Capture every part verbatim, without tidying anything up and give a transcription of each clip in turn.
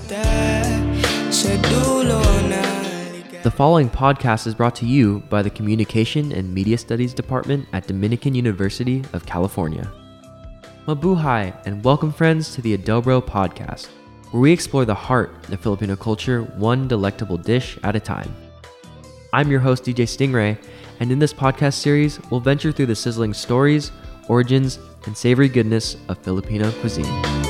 The following podcast is brought to you by the Communication and Media Studies Department at Dominican University of California. Mabuhay and welcome friends to the Adobo Podcast, where we explore the heart of Filipino culture one delectable dish at a time. I'm your host D J Stingray, and in this podcast series, we'll venture through the sizzling stories, origins, and savory goodness of Filipino cuisine.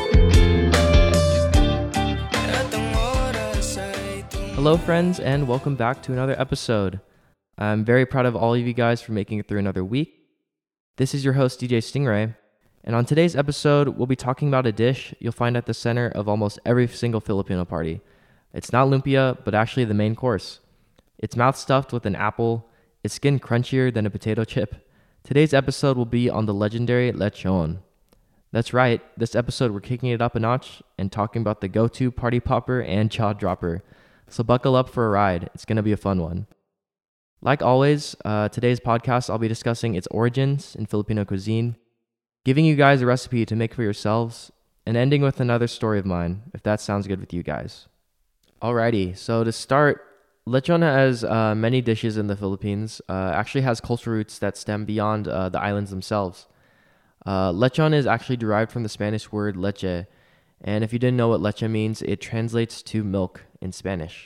Hello friends, and welcome back to another episode. I'm very proud of all of you guys for making it through another week. This is your host D J Stingray, and on today's episode, we'll be talking about a dish you'll find at the center of almost every single Filipino party. It's not lumpia, but actually the main course. It's mouth stuffed with an apple, it's skin crunchier than a potato chip. Today's episode will be on the legendary lechon. That's right, this episode we're kicking it up a notch and talking about the go-to party popper and jaw dropper. So buckle up for a ride. It's going to be a fun one. Like always, uh, today's podcast, I'll be discussing its origins in Filipino cuisine, giving you guys a recipe to make for yourselves, and ending with another story of mine, if that sounds good with you guys. Alrighty, so to start, lechon has uh, many dishes in the Philippines. Uh, actually has cultural roots that stem beyond uh, the islands themselves. Uh, lechon is actually derived from the Spanish word leche, and if you didn't know what leche means, it translates to milk in Spanish.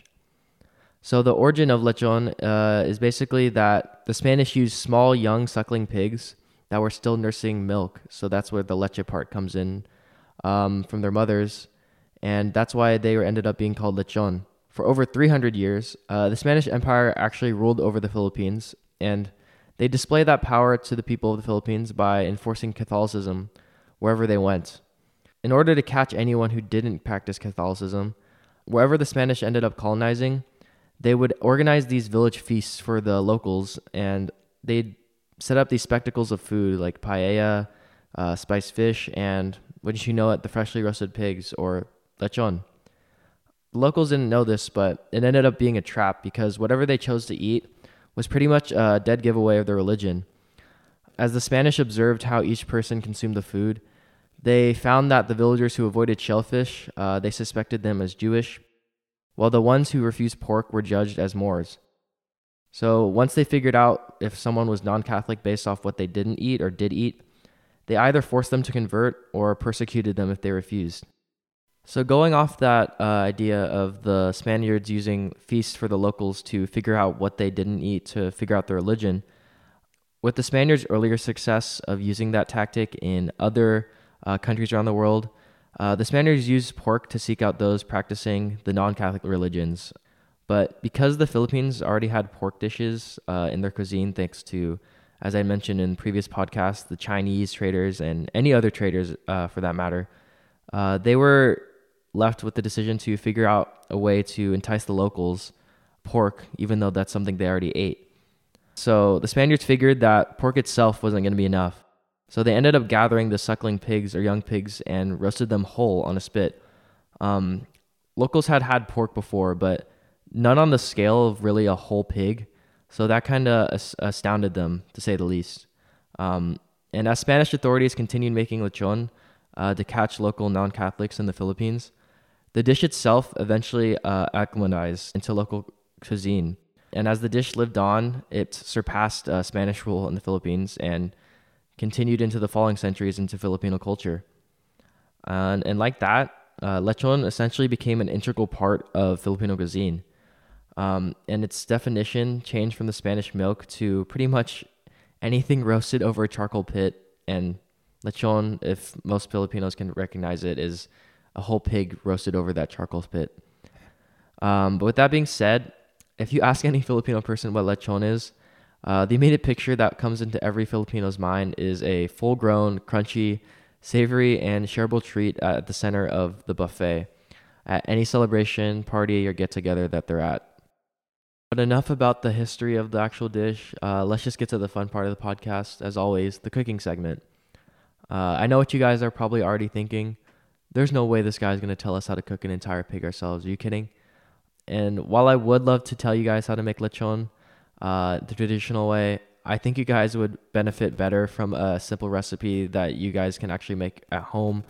So the origin of lechon uh, is basically that the Spanish used small, young, suckling pigs that were still nursing milk. So that's where the leche part comes in um, from their mothers, and that's why they were ended up being called lechon. For over three hundred years, uh, the Spanish Empire actually ruled over the Philippines, and they displayed that power to the people of the Philippines by enforcing Catholicism wherever they went. In order to catch anyone who didn't practice Catholicism, wherever the Spanish ended up colonizing, they would organize these village feasts for the locals, and they'd set up these spectacles of food like paella, uh, spiced fish, and, wouldn't you know it, the freshly roasted pigs, or lechon. The locals didn't know this, but it ended up being a trap because whatever they chose to eat was pretty much a dead giveaway of their religion. As the Spanish observed how each person consumed the food, they found that the villagers who avoided shellfish, uh, they suspected them as Jewish, while the ones who refused pork were judged as Moors. So once they figured out if someone was non-Catholic based off what they didn't eat or did eat, they either forced them to convert or persecuted them if they refused. So going off that uh, idea of the Spaniards using feasts for the locals to figure out what they didn't eat to figure out their religion, with the Spaniards' earlier success of using that tactic in other uh, countries around the world, uh, the Spaniards used pork to seek out those practicing the non-Catholic religions. But because the Philippines already had pork dishes uh, in their cuisine, thanks to, as I mentioned in previous podcasts, the Chinese traders and any other traders uh, for that matter, uh, they were left with the decision to figure out a way to entice the locals pork, even though that's something they already ate. So the Spaniards figured that pork itself wasn't going to be enough. So they ended up gathering the suckling pigs or young pigs and roasted them whole on a spit. Um, locals had had pork before, but none on the scale of really a whole pig. So that kind of as- astounded them, to say the least. Um, and as Spanish authorities continued making lechon uh, to catch local non-Catholics in the Philippines, the dish itself eventually uh, acclimatized into local cuisine. And as the dish lived on, it surpassed uh, Spanish rule in the Philippines and continued into the following centuries into Filipino culture. And, and like that, uh, lechon essentially became an integral part of Filipino cuisine. Um, and its definition changed from the Spanish milk to pretty much anything roasted over a charcoal pit. And lechon, if most Filipinos can recognize it, is a whole pig roasted over that charcoal pit. Um, but with that being said, if you ask any Filipino person what lechon is, uh, the immediate picture that comes into every Filipino's mind is a full-grown, crunchy, savory, and shareable treat at the center of the buffet at any celebration, party, or get-together that they're at. But enough about the history of the actual dish. Uh, let's just get to the fun part of the podcast, as always, the cooking segment. Uh, I know what you guys are probably already thinking. There's no way this guy's going to tell us how to cook an entire pig ourselves. Are you kidding? And while I would love to tell you guys how to make lechon uh, the traditional way, I think you guys would benefit better from a simple recipe that you guys can actually make at home.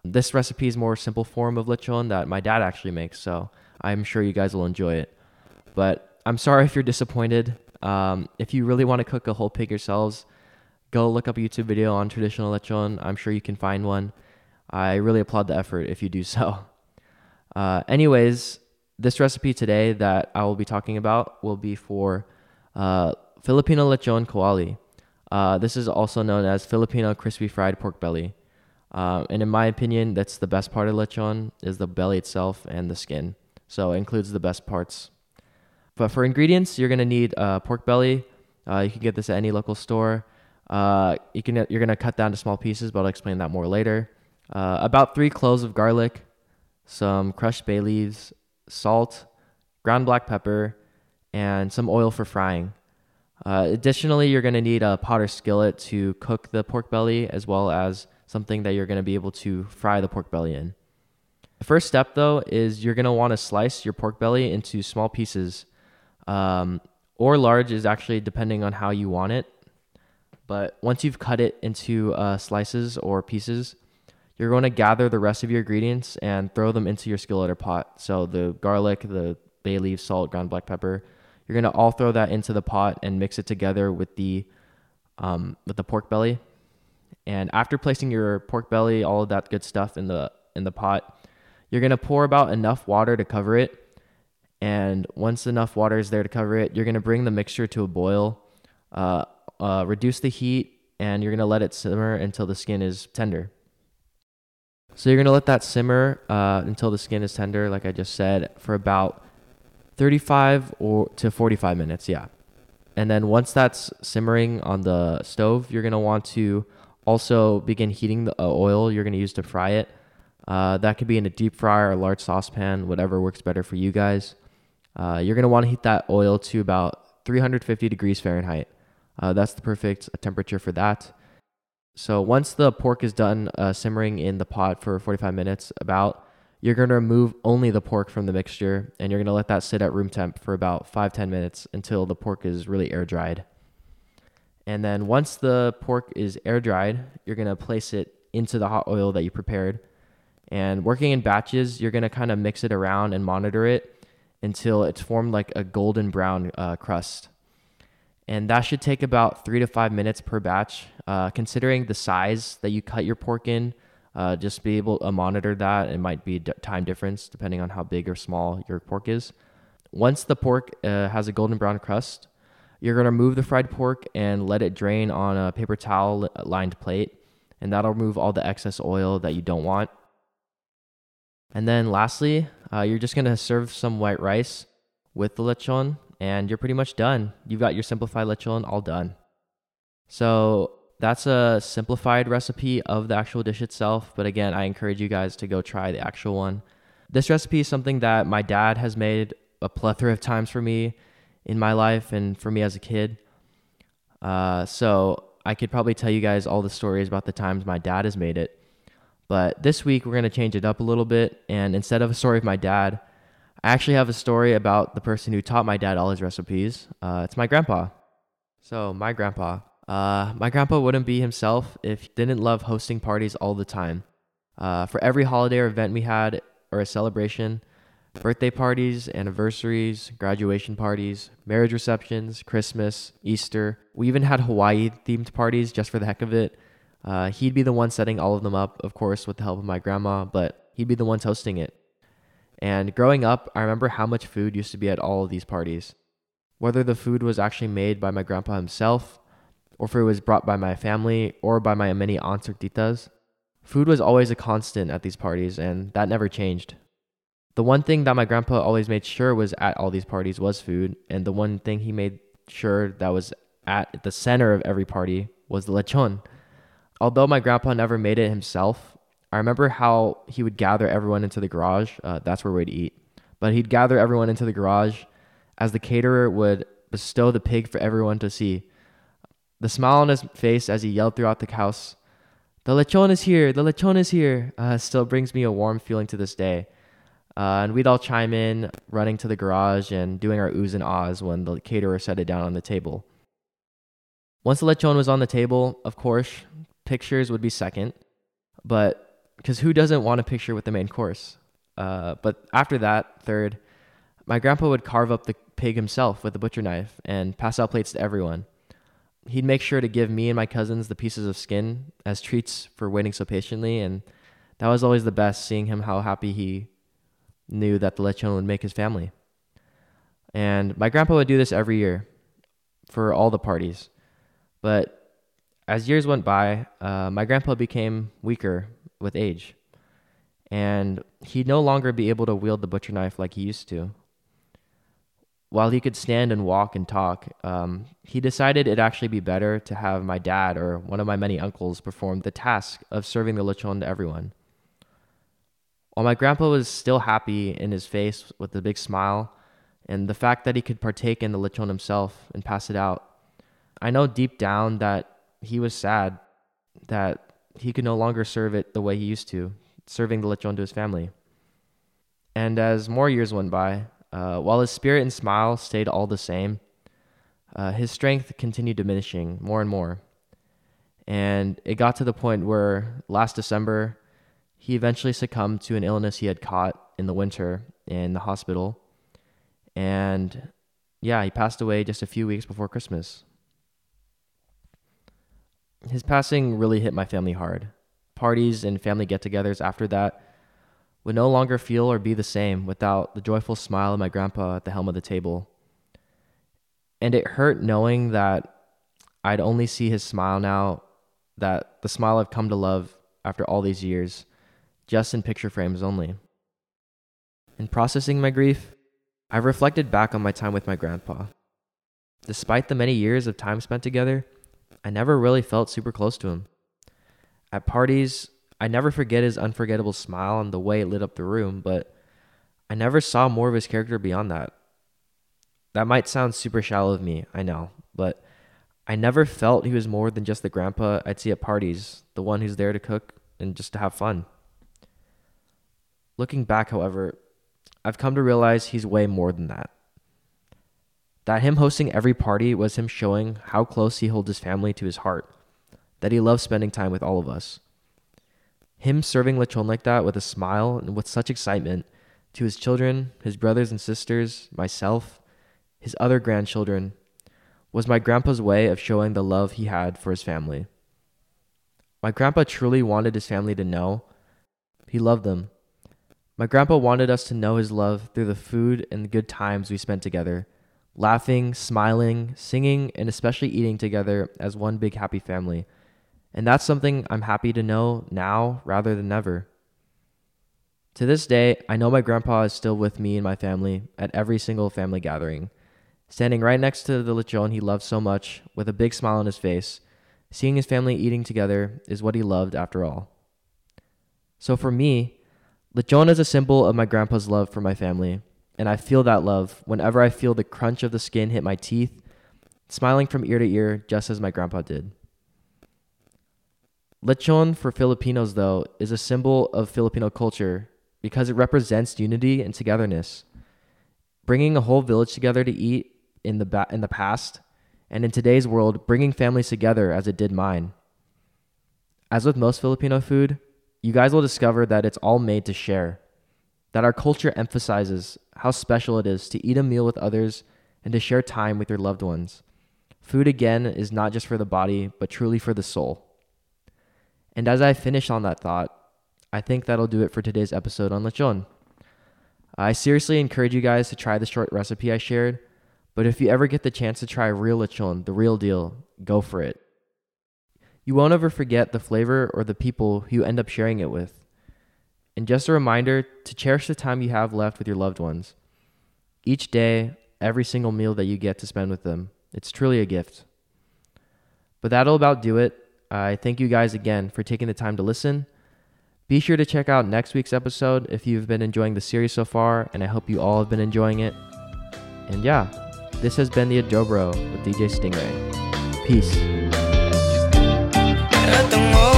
This recipe is more simple form of lechon that my dad actually makes, so I'm sure you guys will enjoy it. But I'm sorry if you're disappointed. Um, if you really want to cook a whole pig yourselves, go look up a YouTube video on traditional lechon. I'm sure you can find one. I really applaud the effort if you do so. Uh, anyways, this recipe today that I will be talking about will be for uh, Filipino lechon kawali. Uh, this is also known as Filipino crispy fried pork belly. Uh, and in my opinion, that's the best part of lechon, is the belly itself and the skin. So it includes the best parts. But for ingredients, you're going to need uh, pork belly. Uh, you can get this at any local store. Uh, you can, you're going to cut down to small pieces, but I'll explain that more later. Uh, about three cloves of garlic, some crushed bay leaves, salt, ground black pepper, and some oil for frying. Uh, additionally, you're going to need a pot or skillet to cook the pork belly, as well as something that you're going to be able to fry the pork belly in. The first step, though, is you're going to want to slice your pork belly into small pieces, um, or large is actually depending on how you want it. But once you've cut it into uh, slices or pieces, you're going to gather the rest of your ingredients and throw them into your skillet or pot. So the garlic, the bay leaf, salt, ground black pepper, you're going to all throw that into the pot and mix it together with the um, with the pork belly. And after placing your pork belly, all of that good stuff in the in the pot, you're going to pour about enough water to cover it. And once enough water is there to cover it, you're going to bring the mixture to a boil, uh, uh, reduce the heat, and you're going to let it simmer until the skin is tender. So you're going to let that simmer uh, until the skin is tender, like I just said, for about thirty-five or to forty-five minutes, yeah. And then once that's simmering on the stove, you're going to want to also begin heating the uh, oil you're going to use to fry it. Uh, that could be in a deep fryer or a large saucepan, whatever works better for you guys. Uh, you're going to want to heat that oil to about three hundred fifty degrees Fahrenheit. Uh, that's the perfect temperature for that. So once the pork is done uh, simmering in the pot for forty-five minutes, about, you're going to remove only the pork from the mixture, and you're going to let that sit at room temp for about five to ten minutes until the pork is really air dried. And then once the pork is air dried, you're going to place it into the hot oil that you prepared. And working in batches, you're going to kind of mix it around and monitor it until it's formed like a golden brown uh, crust. And that should take about three to five minutes per batch. Uh, considering the size that you cut your pork in, uh, just be able to monitor that. It might be a time difference depending on how big or small your pork is. Once the pork uh, has a golden brown crust, you're going to remove the fried pork and let it drain on a paper towel lined plate. And that'll remove all the excess oil that you don't want. And then lastly, uh, you're just going to serve some white rice with the lechon, and you're pretty much done. You've got your simplified lechon all done. So that's a simplified recipe of the actual dish itself. But again, I encourage you guys to go try the actual one. This recipe is something that my dad has made a plethora of times for me in my life and for me as a kid. Uh, so I could probably tell you guys all the stories about the times my dad has made it. But this week, we're going to change it up a little bit. And instead of a story of my dad, I actually have a story about the person who taught my dad all his recipes. Uh, it's my grandpa. So my grandpa. Uh, my grandpa wouldn't be himself if he didn't love hosting parties all the time. Uh, for every holiday or event we had or a celebration, birthday parties, anniversaries, graduation parties, marriage receptions, Christmas, Easter. We even had Hawaii-themed parties just for the heck of it. Uh, he'd be the one setting all of them up, of course, with the help of my grandma, but he'd be the one hosting it. And growing up, I remember how much food used to be at all of these parties. Whether the food was actually made by my grandpa himself, or if it was brought by my family, or by my many aunts or titas, food was always a constant at these parties, and that never changed. The one thing that my grandpa always made sure was at all these parties was food, and the one thing he made sure that was at the center of every party was the lechon. Although my grandpa never made it himself, I remember how he would gather everyone into the garage. Uh, that's where we'd eat. But he'd gather everyone into the garage as the caterer would bestow the pig for everyone to see. The smile on his face as he yelled throughout the house, "The lechon is here! The lechon is here!" Uh, still brings me a warm feeling to this day. Uh, and we'd all chime in, running to the garage and doing our oohs and ahs when the caterer set it down on the table. Once the lechon was on the table, of course, pictures would be second. But because who doesn't want a picture with the main course? Uh, but after that, third, my grandpa would carve up the pig himself with a butcher knife and pass out plates to everyone. He'd make sure to give me and my cousins the pieces of skin as treats for waiting so patiently, and that was always the best, seeing him how happy he knew that the lechon would make his family. And my grandpa would do this every year for all the parties. But as years went by, uh, my grandpa became weaker with age, and he'd no longer be able to wield the butcher knife like he used to. While he could stand and walk and talk, um, he decided it'd actually be better to have my dad or one of my many uncles perform the task of serving the lechon to everyone. While my grandpa was still happy in his face with a big smile, and the fact that he could partake in the lechon himself and pass it out, I know deep down that he was sad that he could no longer serve it the way he used to, serving the lechon to his family. And as more years went by, uh, while his spirit and smile stayed all the same, uh, his strength continued diminishing more and more. And it got to the point where last December, he eventually succumbed to an illness he had caught in the winter in the hospital. And yeah, he passed away just a few weeks before Christmas. His passing really hit my family hard. Parties and family get-togethers after that would no longer feel or be the same without the joyful smile of my grandpa at the helm of the table. And it hurt knowing that I'd only see his smile now, that the smile I've come to love after all these years, just in picture frames only. In processing my grief, I've reflected back on my time with my grandpa. Despite the many years of time spent together, I never really felt super close to him. At parties, I never forget his unforgettable smile and the way it lit up the room, but I never saw more of his character beyond that. That might sound super shallow of me, I know, but I never felt he was more than just the grandpa I'd see at parties, the one who's there to cook and just to have fun. Looking back, however, I've come to realize he's way more than that. That him hosting every party was him showing how close he holds his family to his heart, that he loves spending time with all of us. Him serving lechon like that with a smile and with such excitement to his children, his brothers and sisters, myself, his other grandchildren, was my grandpa's way of showing the love he had for his family. My grandpa truly wanted his family to know he loved them. My grandpa wanted us to know his love through the food and the good times we spent together, laughing, smiling, singing, and especially eating together as one big happy family. And that's something I'm happy to know now rather than never. To this day, I know my grandpa is still with me and my family at every single family gathering, standing right next to the lechon he loved so much with a big smile on his face. Seeing his family eating together is what he loved after all. So for me, lechon is a symbol of my grandpa's love for my family, and I feel that love whenever I feel the crunch of the skin hit my teeth, smiling from ear to ear just as my grandpa did. Lechon for Filipinos, though, is a symbol of Filipino culture because it represents unity and togetherness. Bringing a whole village together to eat in the ba- in the past, and in today's world, bringing families together as it did mine. As with most Filipino food, you guys will discover that it's all made to share, that our culture emphasizes how special it is to eat a meal with others and to share time with your loved ones. Food, again, is not just for the body, but truly for the soul. And as I finish on that thought, I think that'll do it for today's episode on lechon. I seriously encourage you guys to try the short recipe I shared, but if you ever get the chance to try real lechon, the real deal, go for it. You won't ever forget the flavor or the people who you end up sharing it with. And just a reminder to cherish the time you have left with your loved ones. Each day, every single meal that you get to spend with them, it's truly a gift. But that'll about do it. I thank you guys again for taking the time to listen. Be sure to check out next week's episode if you've been enjoying the series so far, and I hope you all have been enjoying it. And yeah, this has been the Adobro with D J Stingray. Peace.